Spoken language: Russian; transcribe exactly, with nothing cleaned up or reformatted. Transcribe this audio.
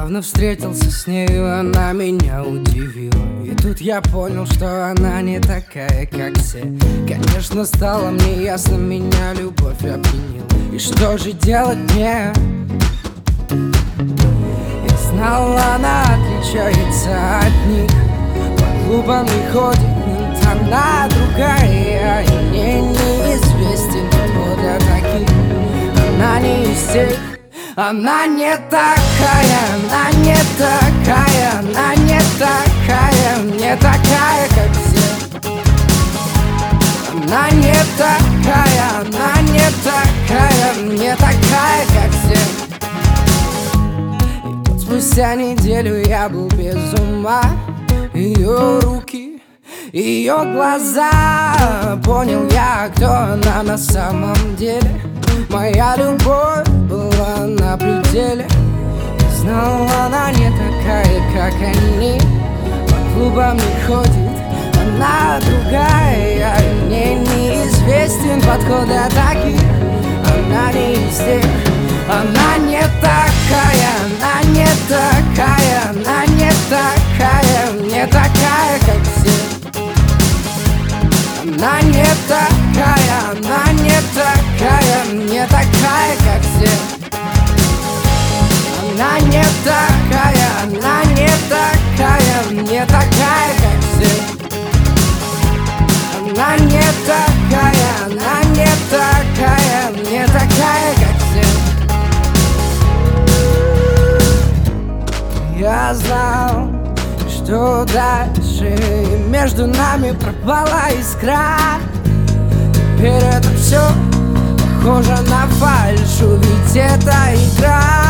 Недавно встретился с нею, она меня удивила. И тут я понял, что она не такая, как все. Конечно, стало мне ясно, меня любовь опьянила. И что же делать мне? Я знал, она отличается от них. По клубам не ходит, нет, она другая. И мне неизвестен подход для таких. Она не из тех. Она не такая, она не такая, она не такая, не такая, как все. Она не такая, она не такая, не такая, как все. И вот спустя неделю я был без ума. Ее руки, ее глаза, понял я, кто она на самом деле. Моя любовь была на пределе. Я знал, она не такая, как они. По клубам не ходит, она другая. Мне неизвестен подход для таких. Она не из тех. Она не такая, она не такая, она не такая, не такая, как все. Она не такая, она не такая, не такая, как все. Она не такая, она не такая, не такая, как все. Она не такая, она не такая, не такая, как все. Я знал, что дальше между нами пропала искра. Теперь это все похоже на фальшь, ведь это игра.